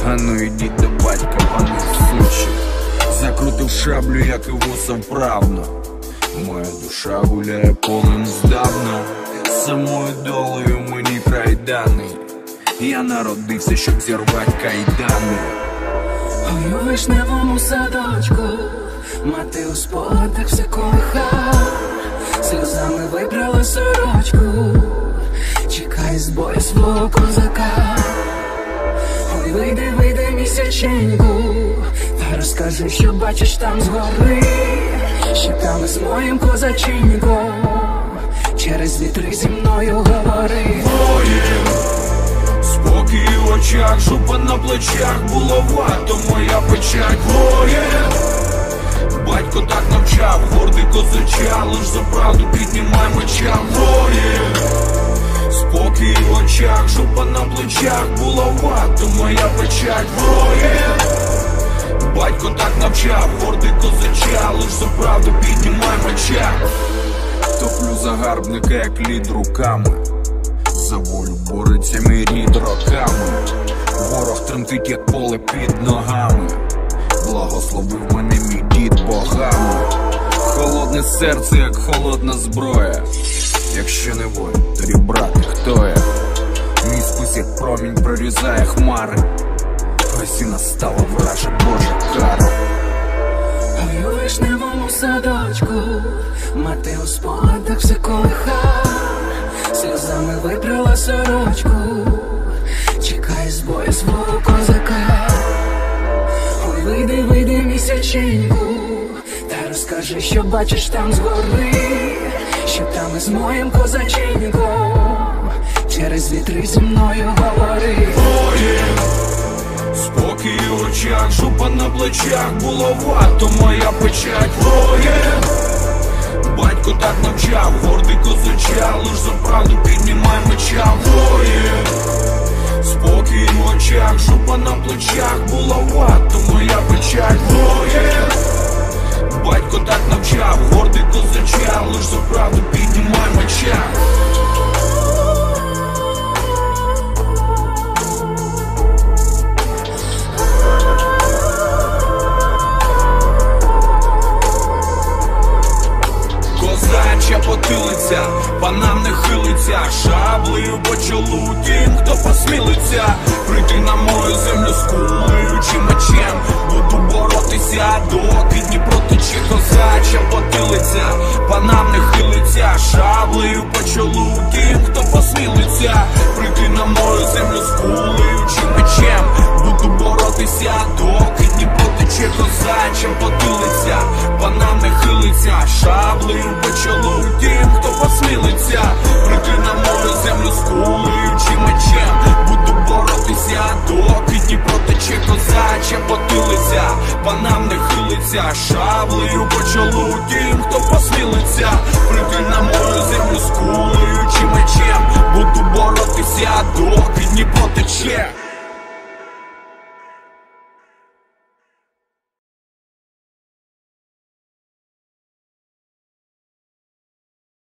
А ну ідіть до батька, пане сучі. Закрутив шаблю, як і вуса вправно. Моя душа гуляє полем здавна. Самою долею мені край даний. Я народився, щоб зірвати кайдани. Ой, у вишневому садочку мати у спогадах все колиха, сльозами вибрала сорочку, чекай з бою свого козака. Ой, вийди, вийди місяченьку, та розкажи, що бачиш там згори, що там із моїм козаченьком через вітри зі мною говори. Спокій в очах, жупа на плечах, булавато моя печать. Воїн, батько так навчав, гордий козача, лиш за правду піднімай меча. Воїн, спокій в очах, жупа на плечах, булавато моя печать. Воїн, батько так навчав, гордий козача, лиш за правду піднімай меча. Топлю загарбника, як лід руками, за волю бореться мій рід роками. Ворог тремтить, як поле під ногами. Благословив мене мій дід богами. Холодне серце, як холодна зброя. Якщо не воїн, тоді брати, хто я? Мій спис, як промінь, прорізає хмари. Ось і настала вража Божа кара. Ой, у вишневому садочку мати у спогадах все колиха, сльозами випрала сорочку, чекай з бою свого козака. Ой, вийди, вийди місяченьку, та розкажи, що бачиш там згори, що там із моїм козаченьком через вітри зі мною говори. Спокій в очах, жупа на плечах, булавато моя печать. Воїн, батько так навчав, гордий козача, лиш за правду піднімай меча. Воїн, спокій в очах, жупа на плечах, булавато моя печать. Воїн, батько так навчав, гордий козача, лиш за правду піднімай меча. Потилиця, панам не хилиться, шаблею по чолу тим, хто посмілиться прийти на мою землю з кулею чи мечем. Буду боротися, доки Дніпро тече. Козача потилиця, панам не хилиться, шаблею по чолу тим, хто посмілиться прийти на мою землю з кулею чи мечем. Буду боротися, доки Дніпро тече. Козача потилиця, панам не хилиться, шаблею по чолу тим, хто посмілиться прийти на мою землю з кулею чи мечем. Буду боротися, доки Дніпро тече. Козача потилиця, панам не хилиться, шаблею по чолу тим, хто посмілиться прийти на мою землю з кулею чи мечем. Буду боротися, доки Дніпро тече.